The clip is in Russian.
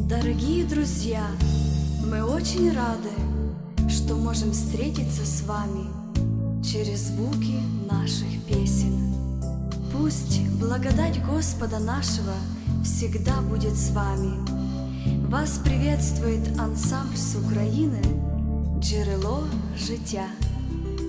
Дорогие друзья, мы очень рады, что можем встретиться с вами через звуки наших песен. Пусть благодать Господа нашего всегда будет с вами. Вас приветствует ансамбль з України «Джерело життя».